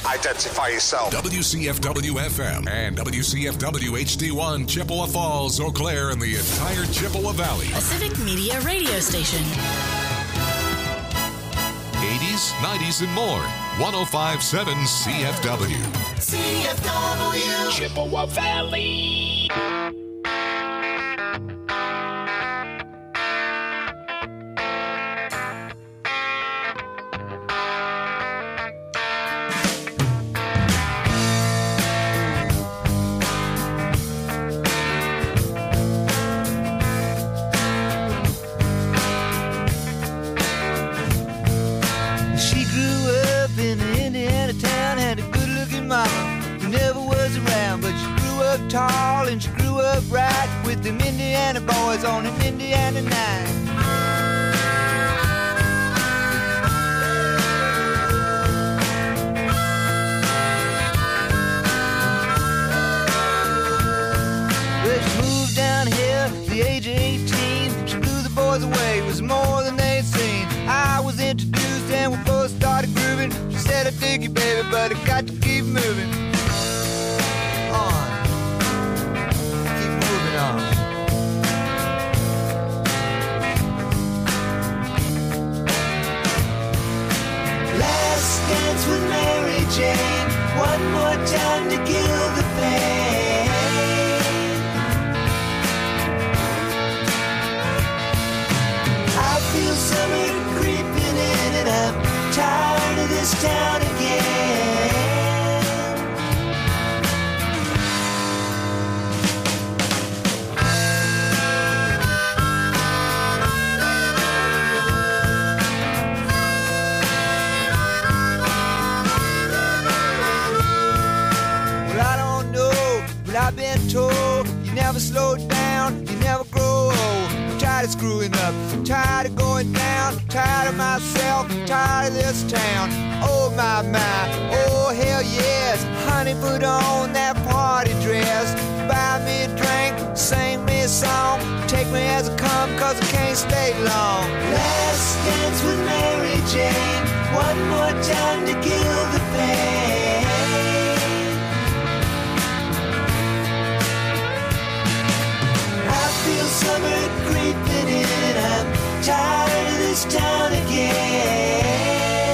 Identify yourself. WCFW-FM and WCFW-HD1, Chippewa Falls, Eau Claire, and the entire Chippewa Valley. A civic media radio station. 80s, 90s, and more. 105.7 CFW. CFW. Chippewa Valley. Tall and she grew up right with them Indiana boys on an Indiana night. Well, she moved down here at the age of 18. She blew the boys away, it was more than they'd seen. I was introduced and we both started grooving. She said, I dig you, baby, but I got to keep moving on. Last dance with Mary Jane, one more time to kill the pain. I feel summer creeping in and I'm tired of this town again. I've been told you never slow down, you never grow old. I'm tired of screwing up, I'm tired of going down, I'm tired of myself, I'm tired of this town. Oh my, oh hell yes. Honey, put on that party dress, buy me a drink, sing me a song, take me as I come cause I can't stay long. Last dance with Mary Jane, one more time to kill the pain. I feel summer creeping in, I'm tired of this town again.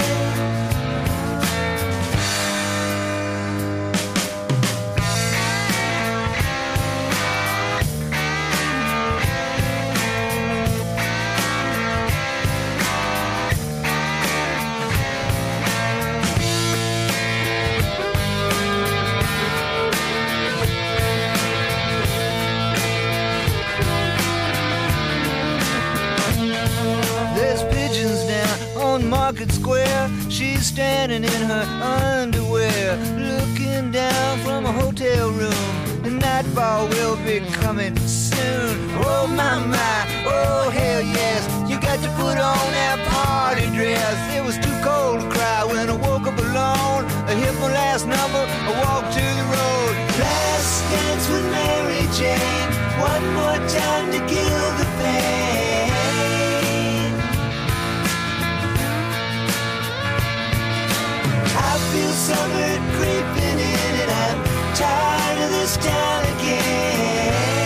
Market Square, she's standing in her underwear, looking down from a hotel room. The nightfall will be coming soon. Oh my, oh hell yes. You got to put on that party dress. It was too cold to cry when I woke up alone. I hit my last number, I walked to the road. Last dance with Mary Jane, one more time to kill the pain. I feel summer creeping in and I'm tired of this town again.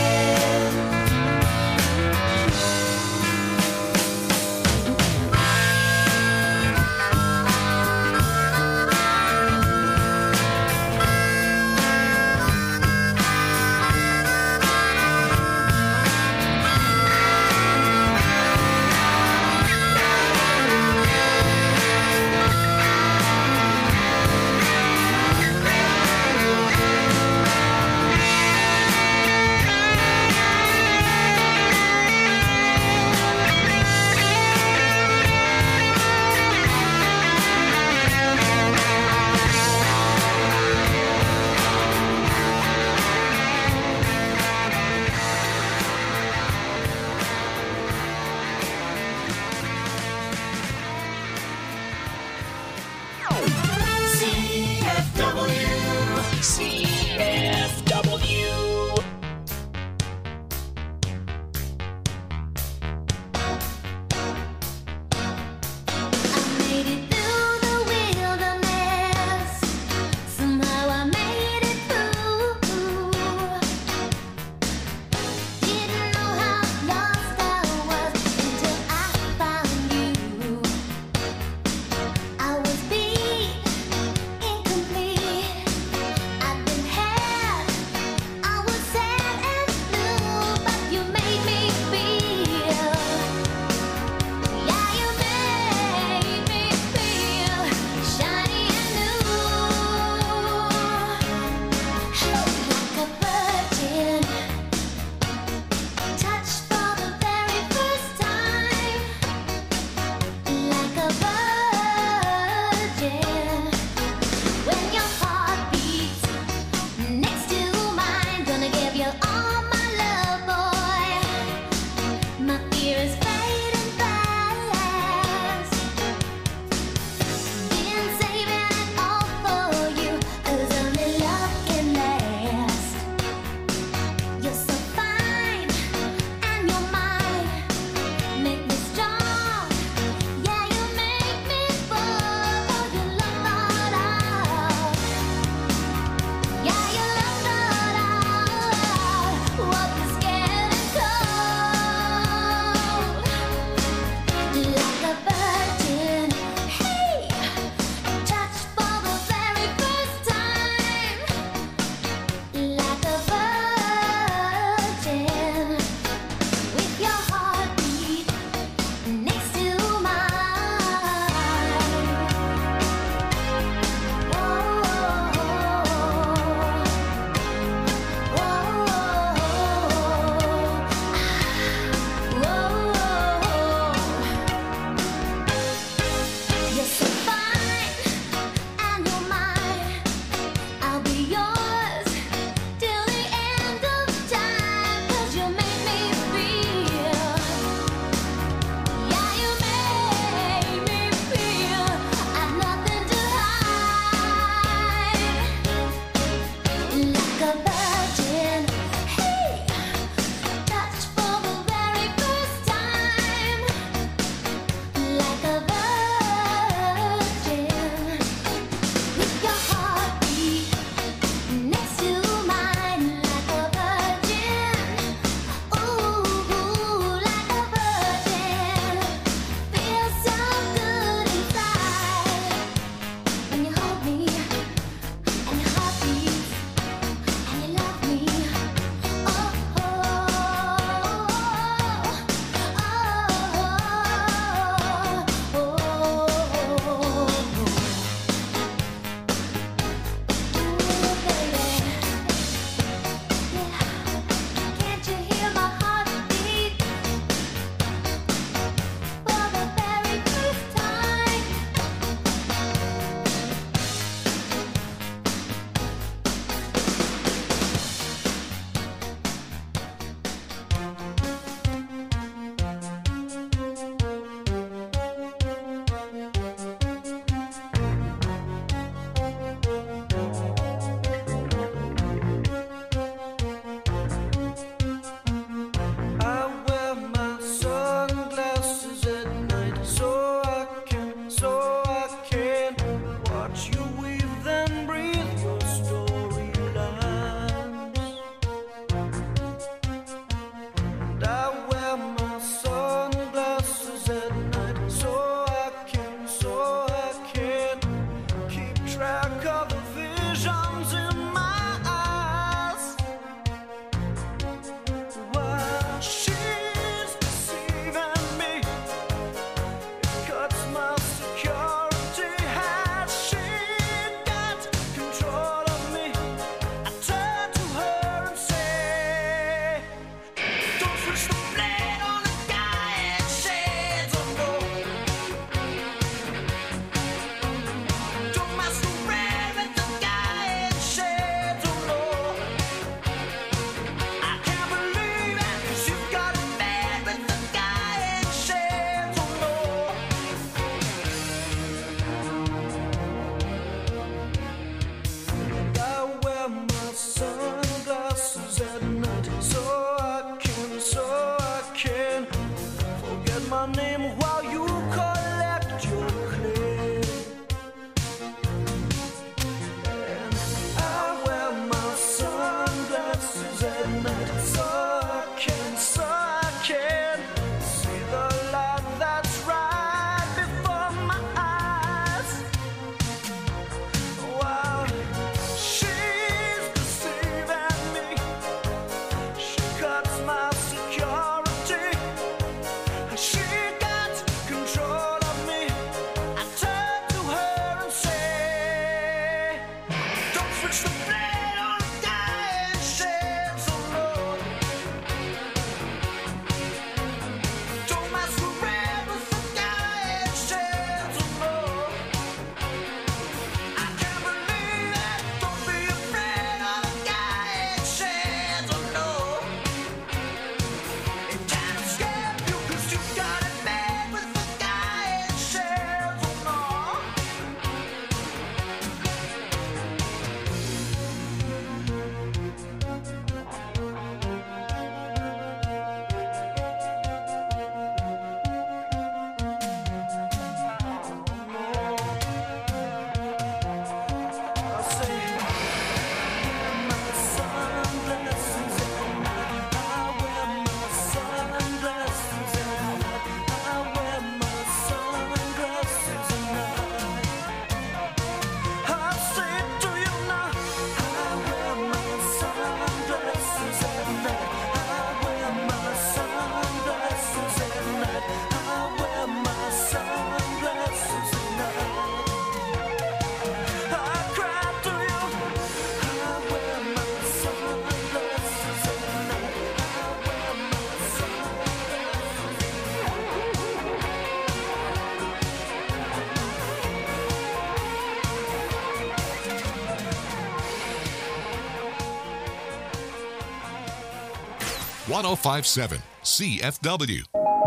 1057 CFW.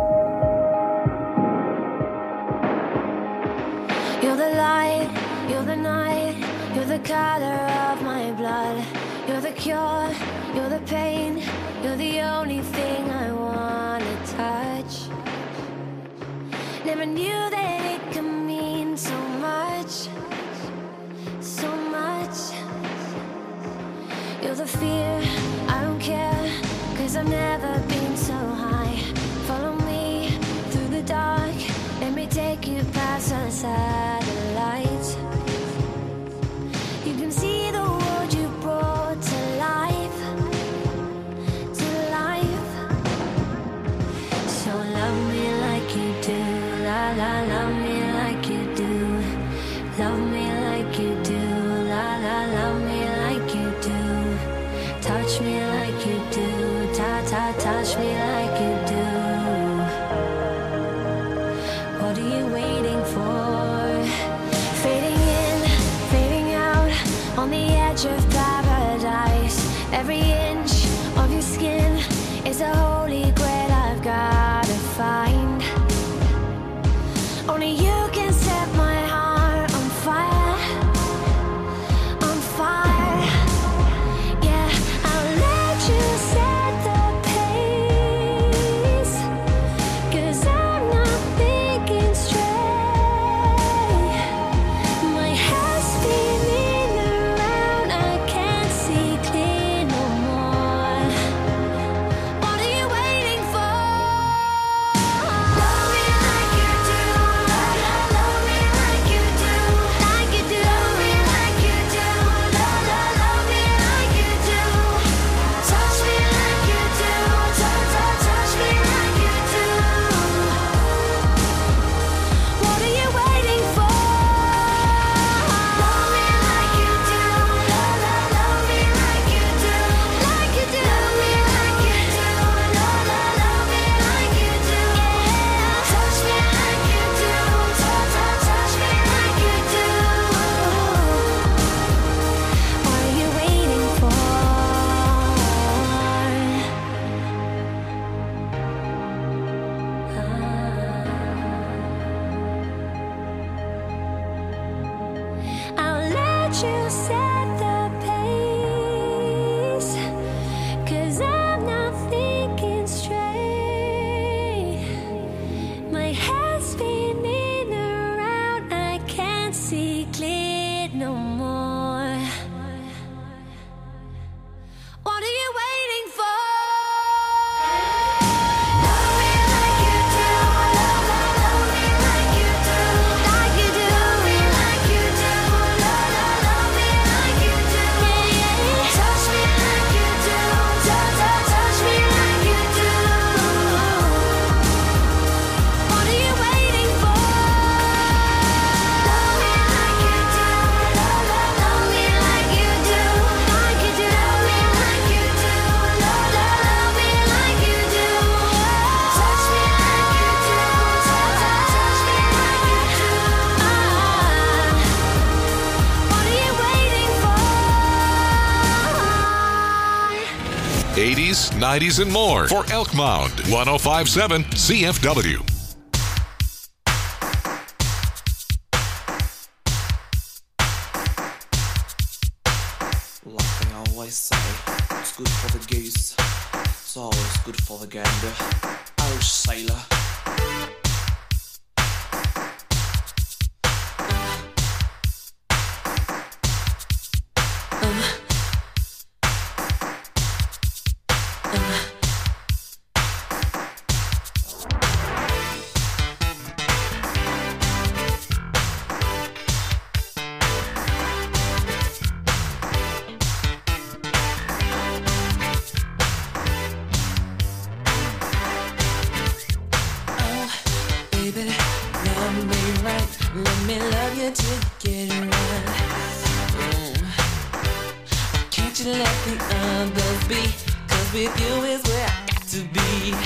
You're the light, you're the night, you're the color of my blood. You're the cure, you're the pain, you're the only thing I wanna touch. Never knew that it could mean so much, so much. You're the fear, I don't care, 'cause I've never been so high. Follow me through the dark, let me take you past the satellites. You can see the world you brought to life, to life. So love me like you do, la la, love me like you do. Love me like you do, la la, love me like you do. Touch me like you do, ta ta, touch me like you do. What are you waiting for? Fading in, fading out, on the edge of paradise. Every inch of your skin is a holy grail I've gotta find. Only you can set my heart on fire, on fire. Yeah, I'll let you set the pace, 'cause I'm not thinking straight. My head's spinning around, I can't see clear no more. What are you waiting for? Love me like you do, love me like you do, like you do. Love me like you do, love me like you do. Touch me like you do, touch me like you do. What are you waiting for? Love me like you do, love me like you do, like you do. Love me like you do, love me like you do. Touch me like you do, touch me like you do. What are you waiting for? I'll let you set the pace, 'cause I'm not thinking straight. My head's spinning around, I can't see clear no more. What are you waiting for? Love me like you do, love me like you do, like you do. Love me like you do, love me like you do. Touch me like you do, touch me like you do. What are you waiting for? Love me like you do, love me like you do, like you do. Love me like you do, love me like you do. Touch me like you do, touch me like you do. What are you waiting for? 80s, 90s, and more for Elk Mound 1057 CFW. Like they always say, it's good for the goose, it's always good for the gander. Oh, sailor. Let me love you till you get it right. Can't you let the others be? 'Cause with you is where I got to be.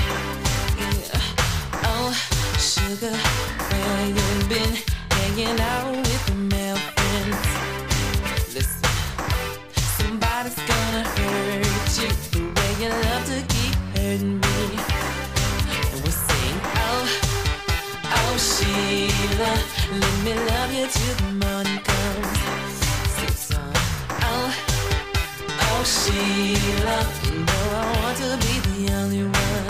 Yeah. Oh, sugar, where you been? Hanging out with the male friends. Listen, somebody's gonna hurt you the way you love to keep hurting. Sheila, no, I want to be the only one.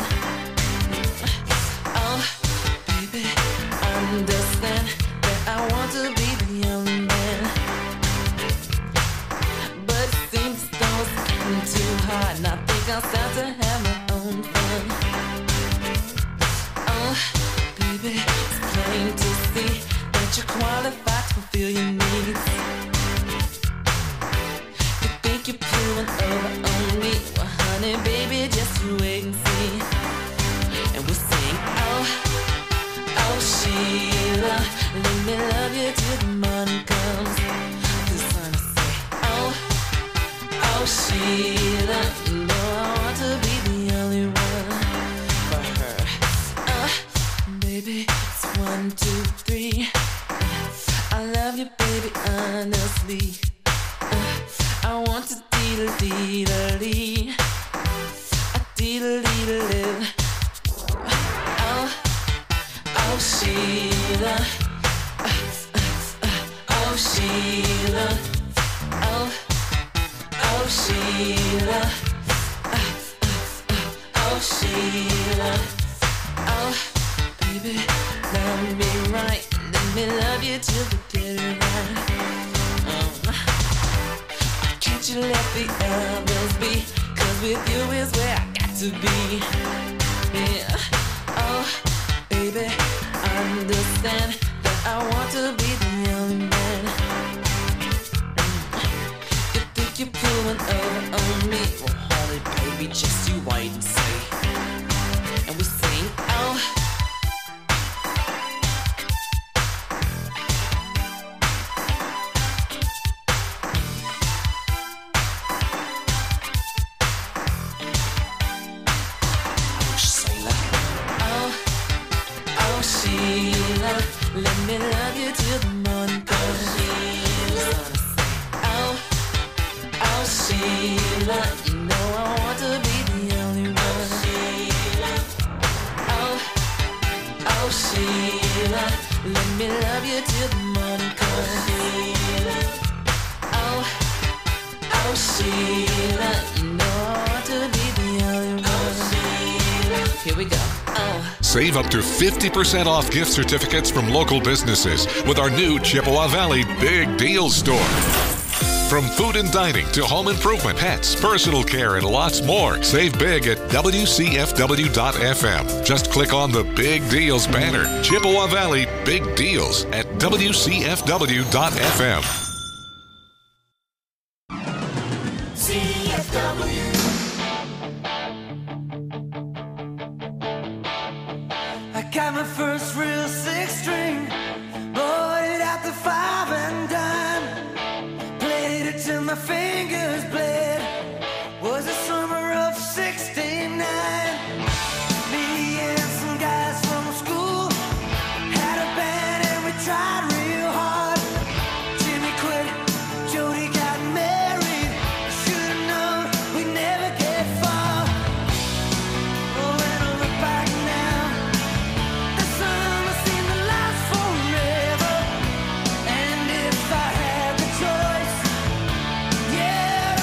Oh, baby, understand that I want to be the only man. But it seems those getting too hard, and I think I'll start to have my own fun. Oh, baby, it's plain to see that you're qualified to fulfill your needs. You think you're pulling over on me? Well, honey, baby, just you wait and see. And we'll sing, oh, oh, Sheila, let me love you till the morning comes. The sun will say, oh, oh, Sheila, no, I want to be the only one for her. Baby, it's 1, 2, 3. I love you, baby, honestly. I want to deedle-deedle-dee, a deedle-deedle-dee. Oh, oh, Sheila. Oh, Sheila. Oh, oh, Sheila. Oh, Sheila. Oh, baby, love me right. Let me love you till the get it right. Can't you let the others be? 'Cause with you is where I got to be. Yeah. Oh, baby, understand that I want to be the only man. You think you're pulling over on me? Well, honey, baby, just you wait and see. And we sing, oh, Sheila, let me love you till the morning comes. Oh, oh, Sheila, you know I want to be the only one. Oh, oh, Sheila, let me love you till the morning comes. Oh, oh, Sheila, you know I want to be the only one. Here we go. Oh. Save up to 50% off gift certificates from local businesses with our new Chippewa Valley Big Deal Store. From food and dining to home improvement, pets, personal care, and lots more. Save big at WCFW.FM. Just click on the Big Deals banner. Chippewa Valley Big Deals at WCFW.FM. CFW. I got my first real six string, bought it at the 5 and dime, played it till my fingers bled. Was the summer of '69. Me and some guys from school had a band and we tried real hard. Jimmy quit, Jody got married. Should've known we'd never get far. Oh, when I look back now, the summer seemed to last forever. And if I had the choice, yeah,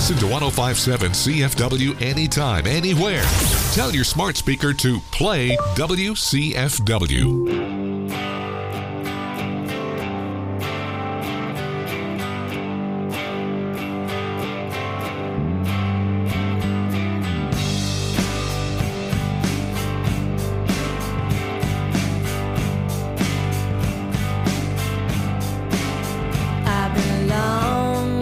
Listen to 1057 CFW anytime, anywhere. Tell your smart speaker to play WCFW. I've been long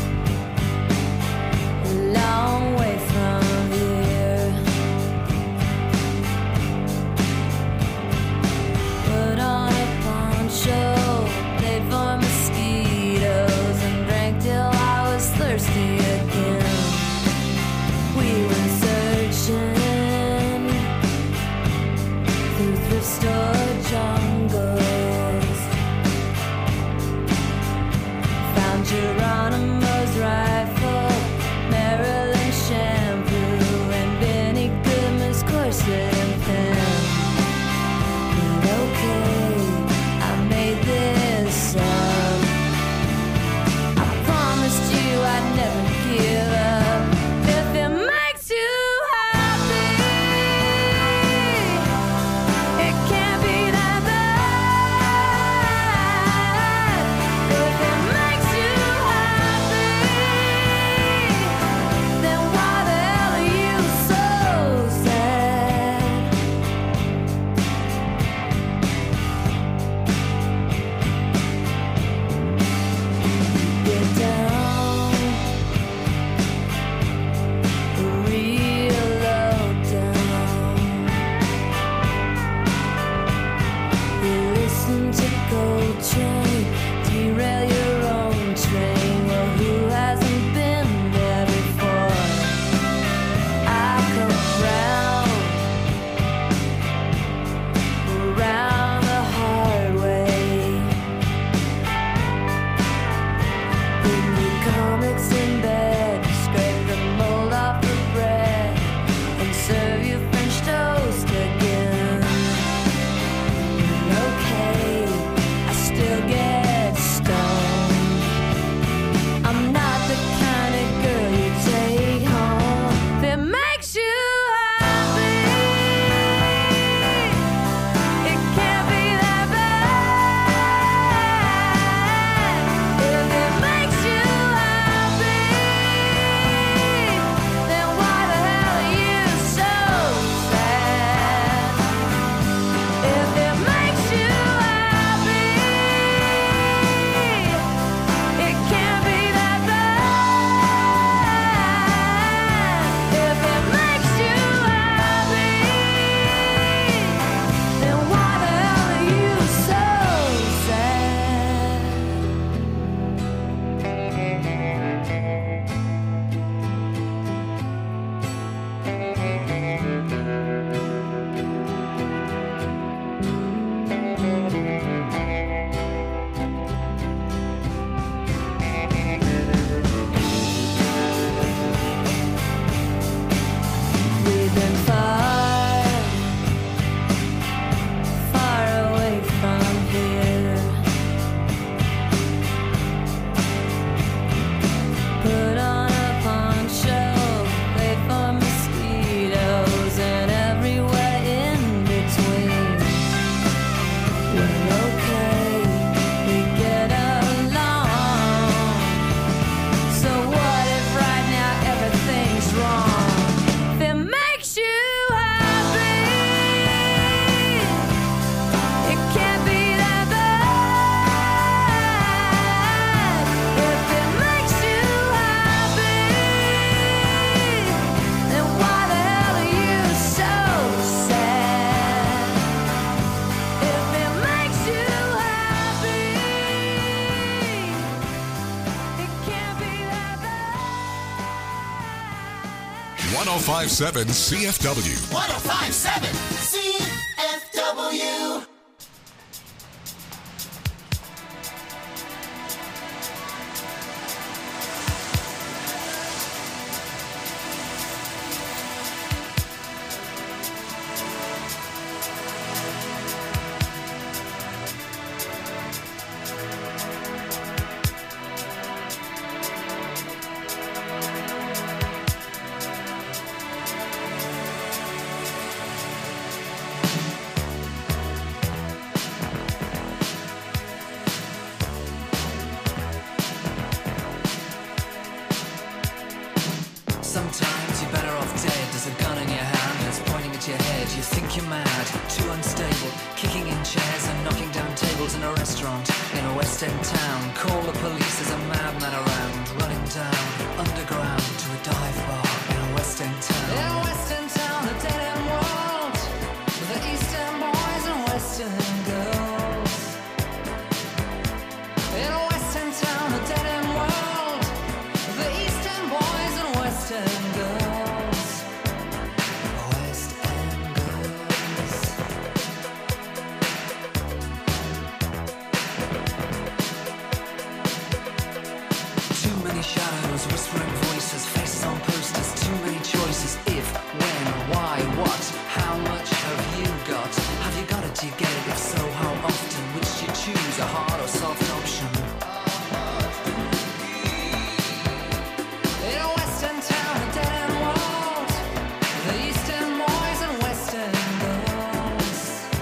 way from here. Put on a poncho, played for mosquitoes, and drank till I was thirsty again. We were searching through thrift store jungles. Found Geronimo's rifle, Maryland shampoo, and Benny Goodman's corset and pen. But okay, I made this up. I promised you I'd never give up. If it makes you happy, it can't be that bad. If it makes you happy, then why the hell are you so sad? Get down, real low down. You listen to Coltrane, derail your own train. Well, who hasn't been there before? I come around the hard way. Bring me comics in bed, scrape the mold off the bread, and serve you French toast again. Okay, I still get stoned. I'm not the kind of girl you take home. If it makes you happy, it can't be that bad. If it makes you happy, then why the hell are you so sad? If it makes you happy, it can't be that bad. If it makes you happy, then why the hell are you so sad? We've been far away from here. Put on a poncho, wait for mosquitoes, and everywhere in between. Well, okay, we get along. So what if right now everything's wrong? If it makes you happy, it can't be that bad. If it makes you happy, then why the hell are you so sad? If it makes you happy, it can't be that bad. 1057 CFW. 1057 CFW. kicking in chairs and knocking down tables in a restaurant in a West End town. Call the police, there's a madman around, running down underground to a dive bar in a West End town. In a West End town, a dead end world, with the East End boys and West End girls. In a West End town, a dead end world, with the East End boys and West End girls. West End girls. Too many shadows, whispering voices, faces on posters, too many choices. If, when, why, what, how much have you got? Have you got it, do you get it? If so, how often? Which do you choose, a hard or soft option? In a West End town, a dead end world, the East End boys and West End girls.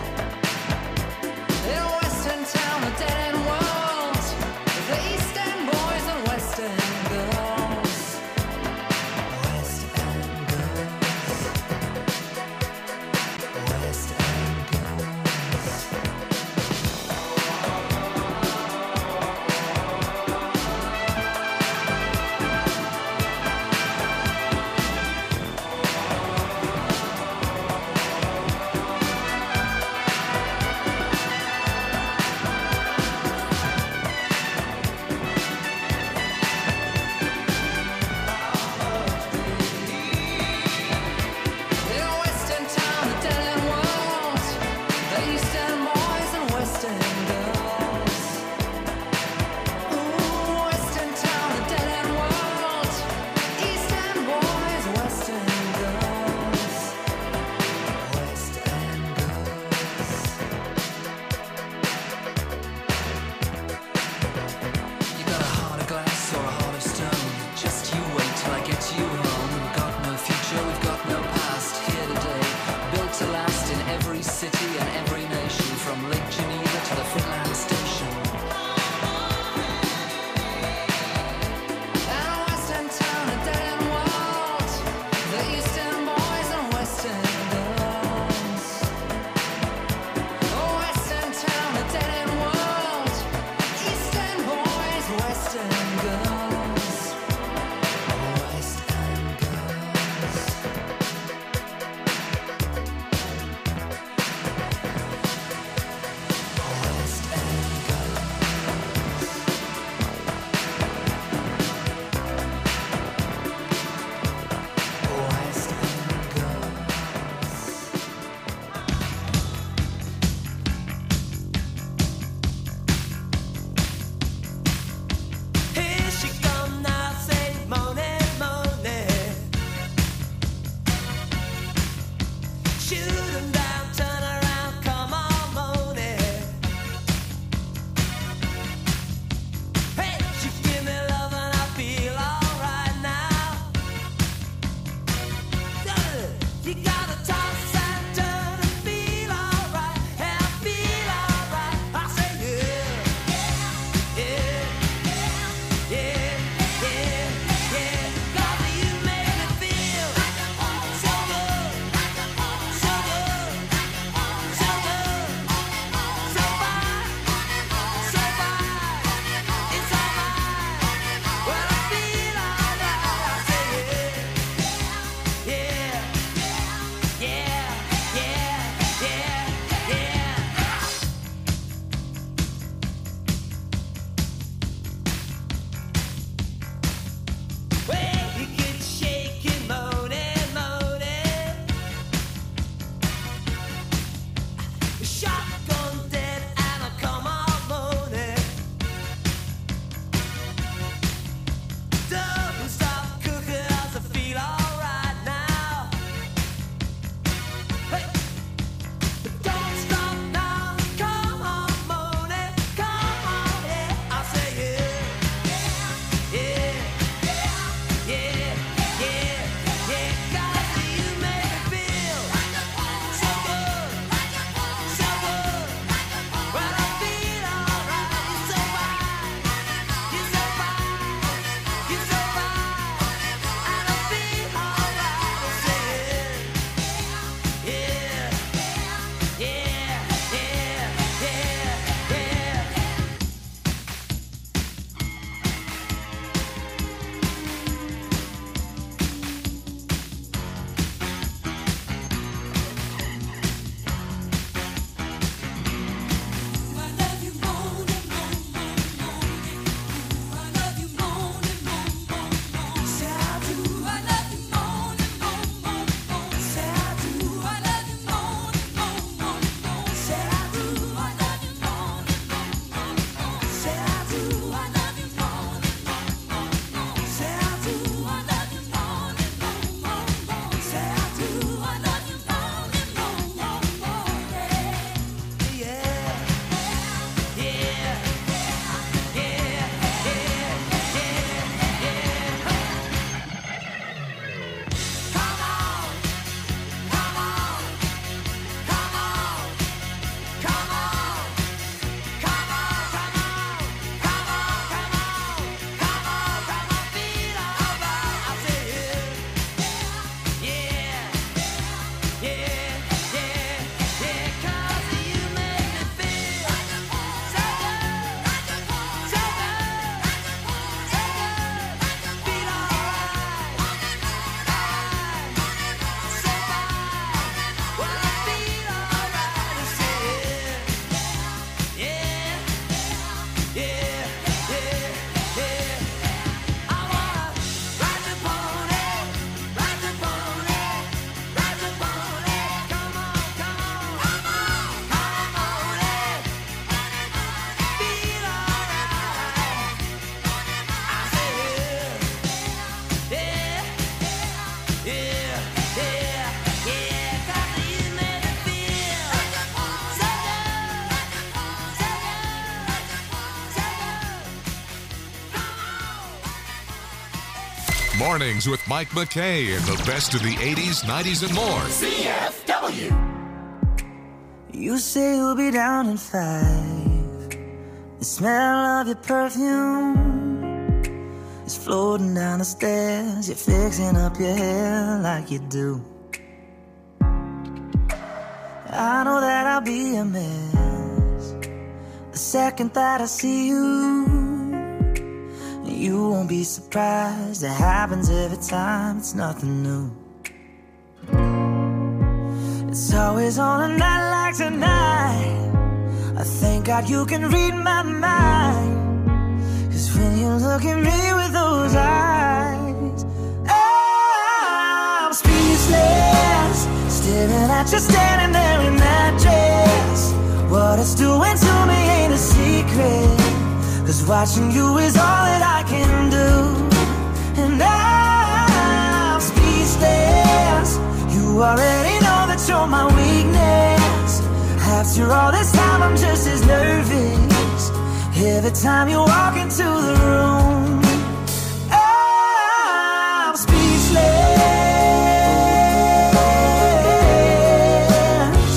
In a West End town, a dead end world, the East End boys and West End girls. West End girls. West End girls. In a West End town, a dead end world, the East End boys and West End girls. Ooh, West End town, a dead end world, East End boys, West End girls. West End girls. You got a heart of glass or a heart of stone. Just you wait till I get you home. We've got no future, we've got no past. Here today, built to last in every city and every nation, from Lake Geneva to the Finland Station. And a West End town, a dead end world, the East End boys and West End girls. Oh, West End town, a dead end world, East End boys, West End girls. West End girls. West End girls. West End girls. Here she come now, say money, money. Shoot 'em down, turn around, come on, money. Hey, she give me love and I feel alright now. You gotta toss and turn and feel alright, and I feel alright. I say yeah, yeah. Yeah, yeah, yeah. 'Cause you make me feel so good, so good, so good, so fine, so fine. It's alright when I feel alright. I say yeah, yeah, yeah, yeah, yeah, yeah. Well, you get shaking, moaning, moaning. Shotgun dead and I come on moaning. Don't stop cooking as I feel alright now. Hey, don't stop now. Come on, moaning, come on, yeah. I say yeah, yeah. Yeah, yeah, yeah, 'cause you make me feel so good, so good, Mornings with Mike McKay and the best of the 80s, 90s, and more. CFW. You say you'll be down in 5. The smell of your perfume is floating down the stairs. You're fixing up your hair like you do. I know that I'll be a mess the second that I see you. You won't be surprised, it happens every time, it's nothing new. It's always on a night like tonight. I thank God you can read my mind. 'Cause when you look at me with those eyes, I'm speechless, staring at you standing there in that dress. What it's doing to me ain't a secret, 'cause watching you is all that I can do. And I'm speechless. You already know that you're my weakness. After all this time I'm just as nervous every time you walk into the room. I'm speechless.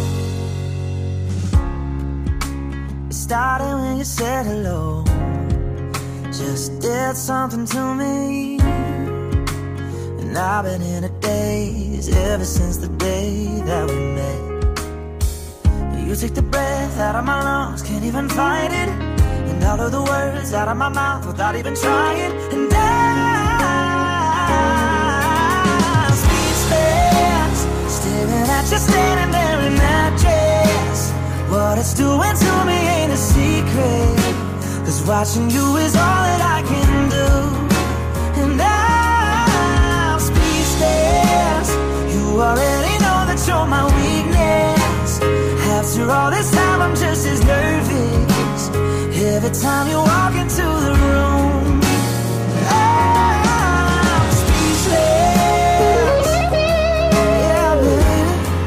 It started when you said hello, just did something to me. And I've been in a daze ever since the day that we met. You took the breath out of my lungs, can't even fight it. And all of the words out of my mouth without even trying. And I'm speechless, staring at you standing there in that dress. What it's doing to me ain't a secret, 'cause watching you is all that I can do. And I'm speechless. You already know that you're my weakness. After all this time I'm just as nervous every time you walk into the room. I'm speechless. Yeah, baby.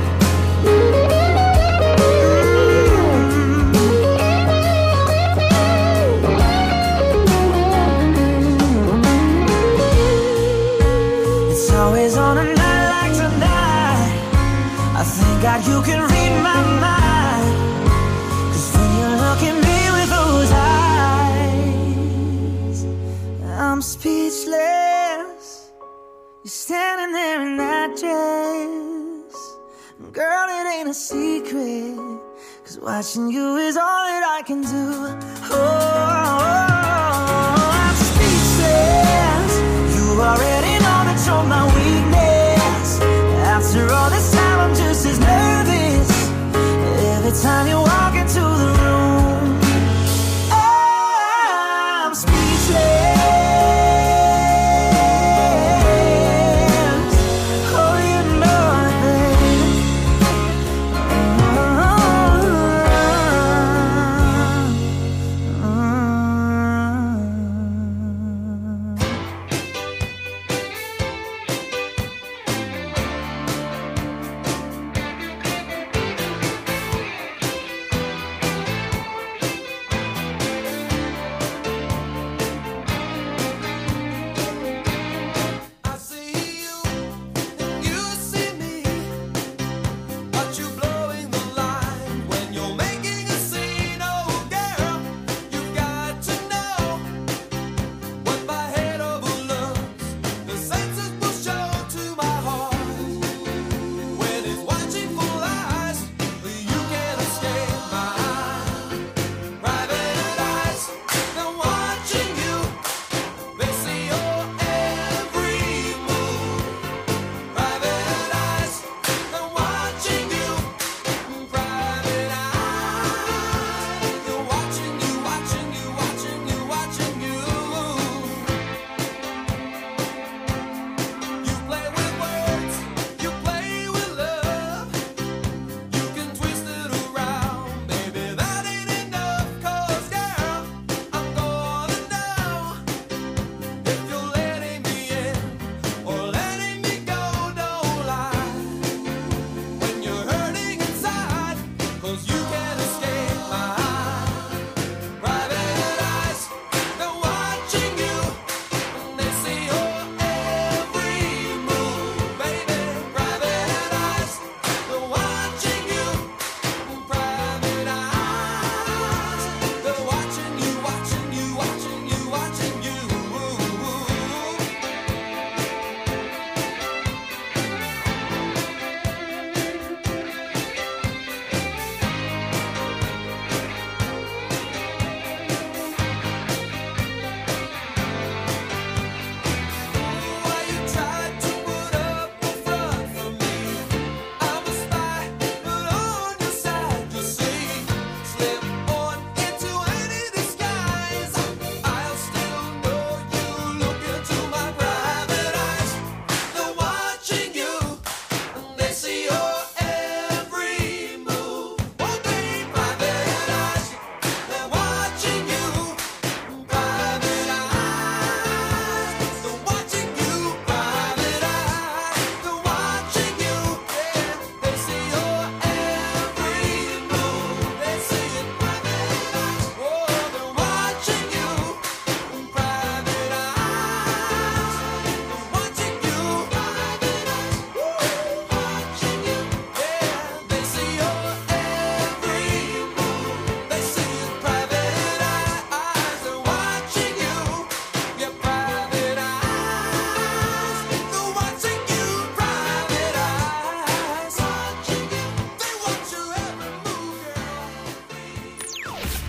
It's always on a night like tonight. I thank God you can read my mind. I'm speechless. You're standing there in that dress. Girl, it ain't a secret, 'cause watching you is all that I can do. I'm speechless. You already know that you're my weakness. After all this time I'm just as nervous every time you walk into the room. I'm speechless.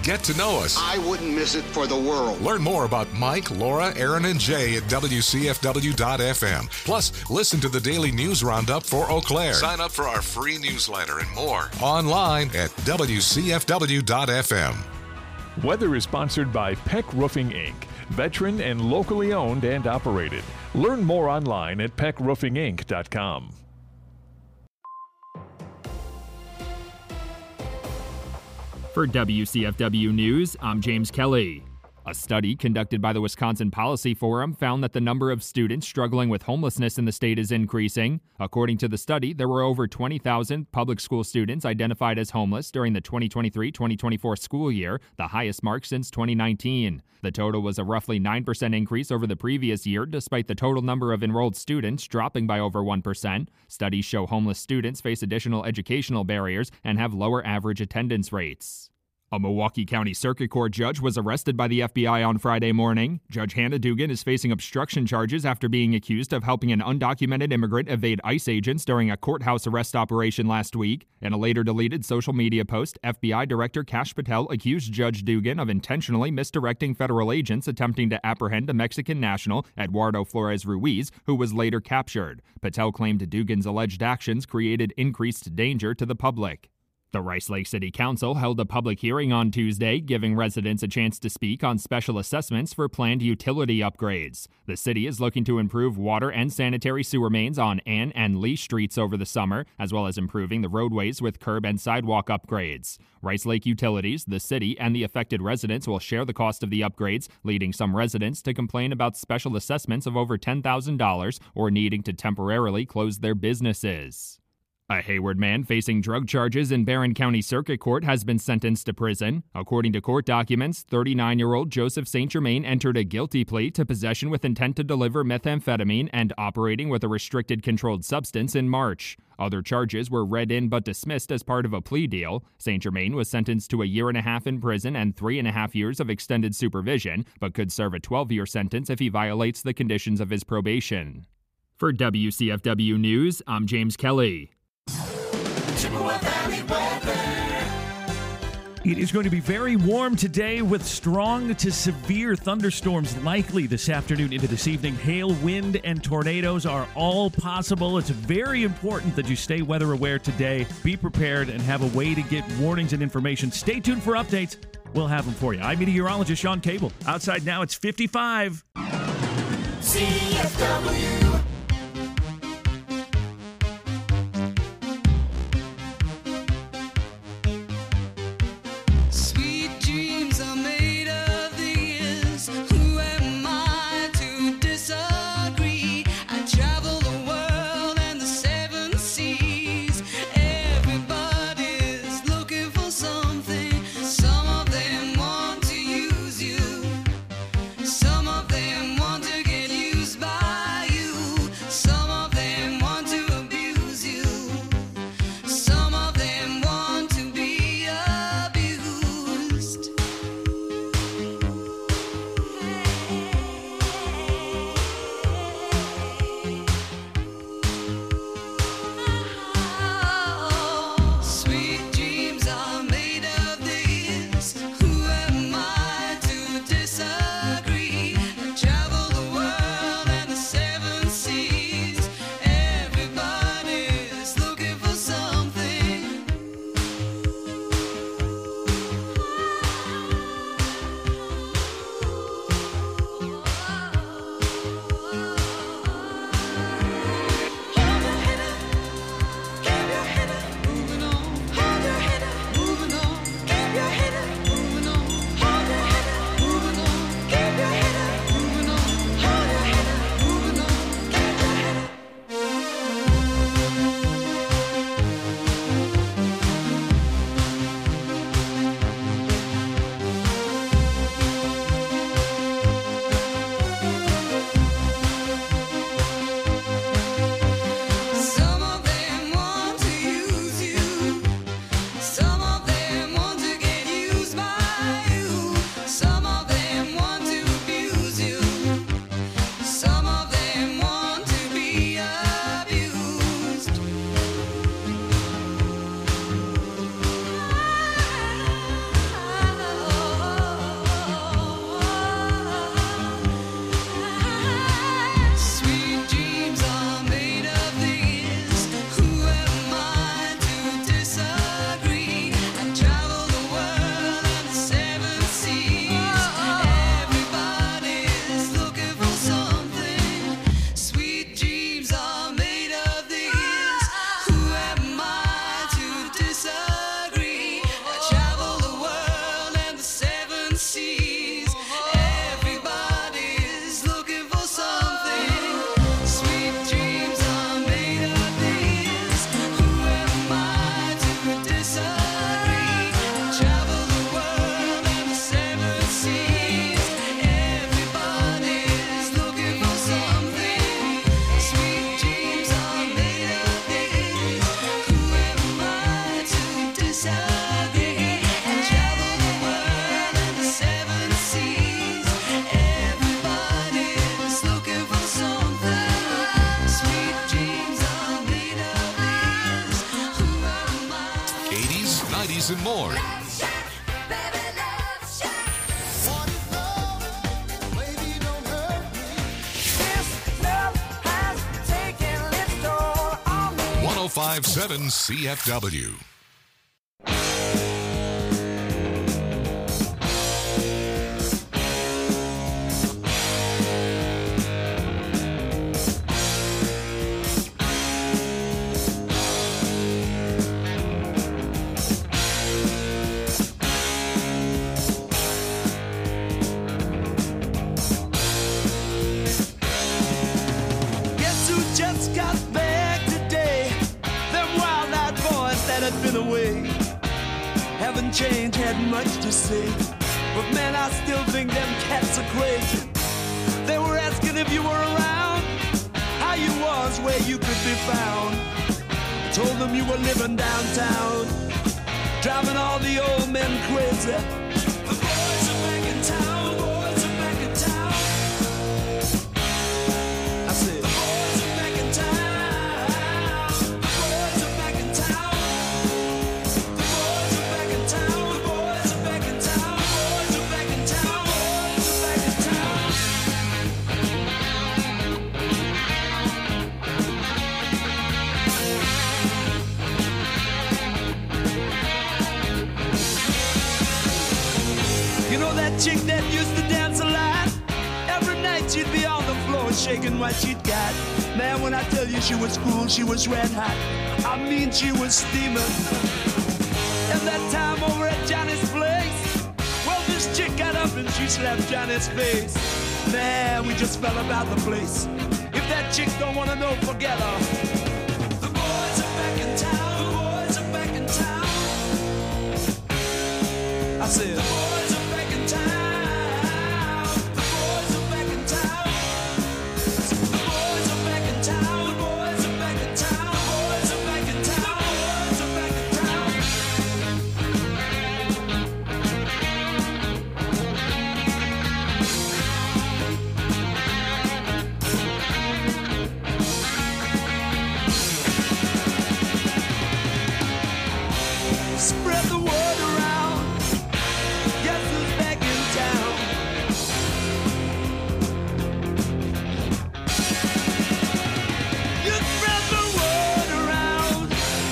get to know us. I wouldn't miss it for the world. Learn more about Mike, Laura, Aaron, and Jay at WCFW.FM. Plus, listen to the daily news roundup for Eau Claire. Sign up for our free newsletter and more online at WCFW.FM. Weather is sponsored by Peck Roofing, Inc., veteran and locally owned and operated. Learn more online at peckroofinginc.com. For WCFW News, I'm James Kelly. A study conducted by the Wisconsin Policy Forum found that the number of students struggling with homelessness in the state is increasing. According to the study, there were over 20,000 public school students identified as homeless during the 2023-2024 school year, the highest mark since 2019. The total was a roughly 9% increase over the previous year, despite the total number of enrolled students dropping by over 1%. Studies show homeless students face additional educational barriers and have lower average attendance rates. A Milwaukee County Circuit Court judge was arrested by the FBI on Friday morning. Judge Hannah Dugan is facing obstruction charges after being accused of helping an undocumented immigrant evade ICE agents during a courthouse arrest operation last week. In a later deleted social media post, FBI Director Kash Patel accused Judge Dugan of intentionally misdirecting federal agents attempting to apprehend a Mexican national, Eduardo Flores Ruiz, who was later captured. Patel claimed Dugan's alleged actions created increased danger to the public. The Rice Lake City Council held a public hearing on Tuesday, giving residents a chance to speak on special assessments for planned utility upgrades. The city is looking to improve water and sanitary sewer mains on Ann and Lee Streets over the summer, as well as improving the roadways with curb and sidewalk upgrades. Rice Lake Utilities, the city, and the affected residents will share the cost of the upgrades, leading some residents to complain about special assessments of over $10,000 or needing to temporarily close their businesses. A Hayward man facing drug charges in Barron County Circuit Court has been sentenced to prison. According to court documents, 39-year-old Joseph St. Germain entered a guilty plea to possession with intent to deliver methamphetamine and operating with a restricted controlled substance in March. Other charges were read in but dismissed as part of a plea deal. St. Germain was sentenced to a year and a half in prison and 3.5 years of extended supervision, but could serve a 12-year sentence if he violates the conditions of his probation. For WCFW News, I'm James Kelly. Chippewa Valley weather. It is going to be very warm today with strong to severe thunderstorms likely this afternoon into this evening. Hail, wind, and tornadoes are all possible. It's very important that you stay weather aware today. Be prepared and have a way to get warnings and information. Stay tuned for updates. We'll have them for you. I'm meteorologist Sean Cable. Outside now, it's 55. CFW. Some of them want to get used by you. Love Shack, baby, Love Shack. What is love? Baby, don't hurt me. This love has taken its toll on me. 1057 CFW. Guess who just got back today? Them wild-eyed boys that had been away haven't changed, had much to say. But man, I still think them cats are crazy. They were asking if you were around, how you was, where you could be found. I told them you were living downtown, driving all the old men crazy. The boys are back in town, boys are back in town. I said, the boys are back in town. The boys are back in town. The boys are back in town. The boys are back in town. The boys are back in town. Boys are back in town. You know that chick that used to dance a lot? Every night she'd be on the floor shaking what she'd got. Man, when I tell you she was cool, she was red hot. I mean, she was steaming. And that time over at Johnny's place, well, this chick got up and she slapped Johnny's face. Man, we just fell about the place. If that chick don't wanna know, forget her. The boys are back in town. The boys are back in town. I said, the boys are back in town. The boys are back in town. The boys are back in town. The boys are back in town. The boys are back in town. The boys are back in town. Spread the word around. Guess who's back in town? You spread the word around.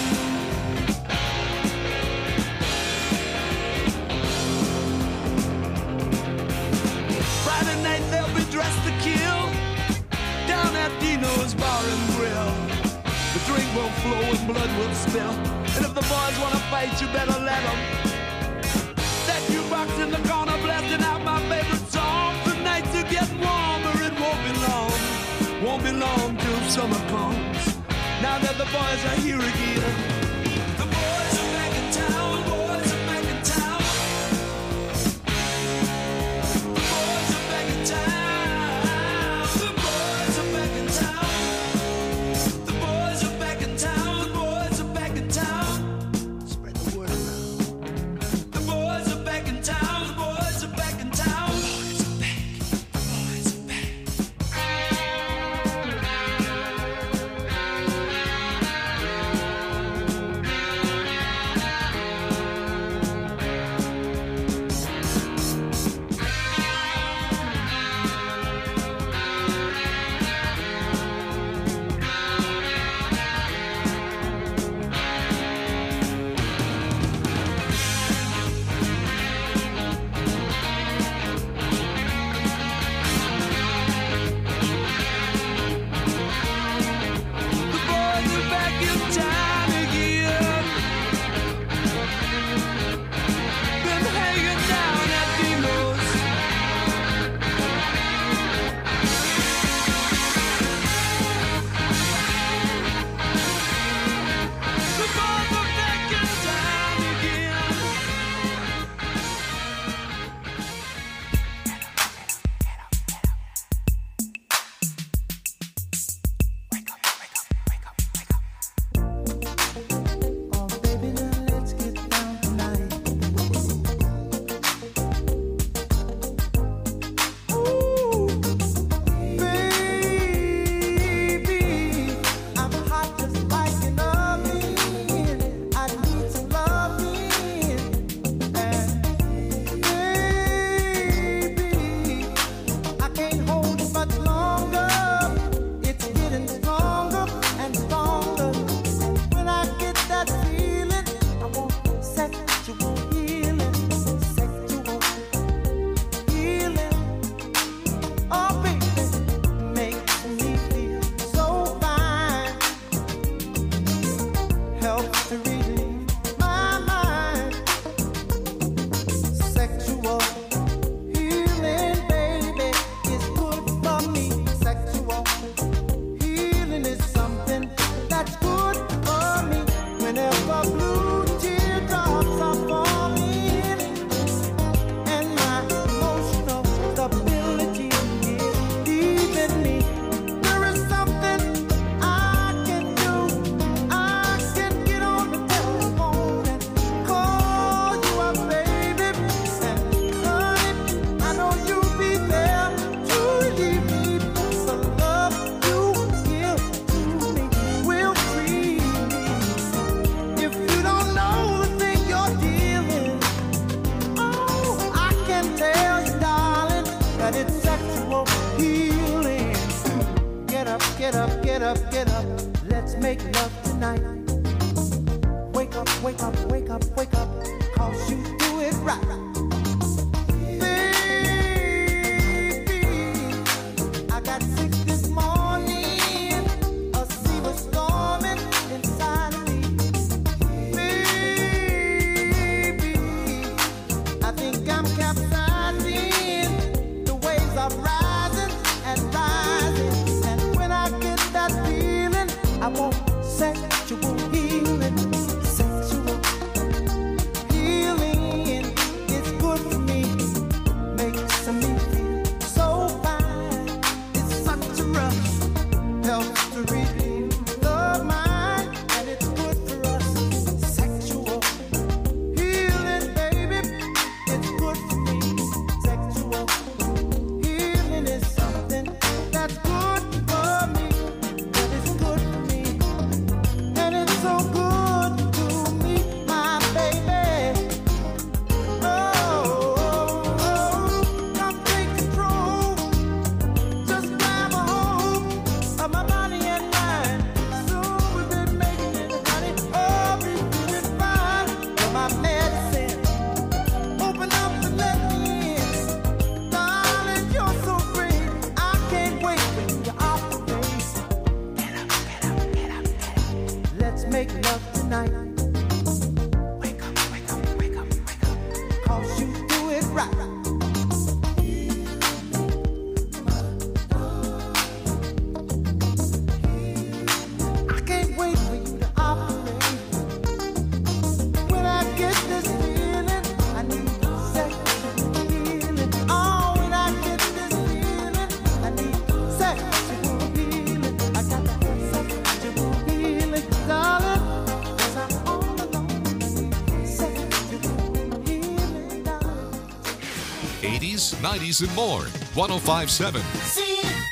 Friday night they'll be dressed to kill down at Dino's Bar and Grill. The drink will flow and blood will spill. And if the boys wanna fight, you better let them. That jukebox in the corner blasting out my favorite song. The nights are getting warmer, it won't be long. Won't be long till summer comes. Now that the boys are here again. The boys are back in town. The boys are back in town. The boys are back in town. The boys are back in town. The boys are back in town. The boys are back in town. Spread the word around. The boys are back in town. The boys are back in town. The boys are back. The boys are back. and it's sexual healing. Get up, get up, get up, get up. Let's make love tonight. Wake up, wake up, wake up, wake up. 'Cause you do it right. Baby, I got sick this morning. A sea was storming inside of me. Baby, I think I'm capsizing. The waves are rising and rising. And when I get that feeling, I want sexual healing. Sexual healing is good for me. Makes me feel so fine. It's such a rush. Helps to relieve the mind. And it's good for us. Sexual healing, baby. It's good for me. Sexual healing is something that's good for me. And it's good for me. And it's so good to me, my baby. Come take control. Just grab a hold of my body and mind. Soon we'll be making it, honey. Oh, be feeling fine. You're my medicine. Open up and let me in. Darling, you're so great. I can't wait when you're off the base. Get up, get up, get up, get up. Let's make love tonight. Wake up, wake up, wake up, wake up. 'Cause you do it right. I can't wait for you to operate. When I get this feeling, I need sexual healing. Oh, when I get this feeling, I need sexual healing. I got to have sexual healing, darling. 'Cause I'm all alone. I need sexual healing, darling. 80s, 90s, and more. 105.7. See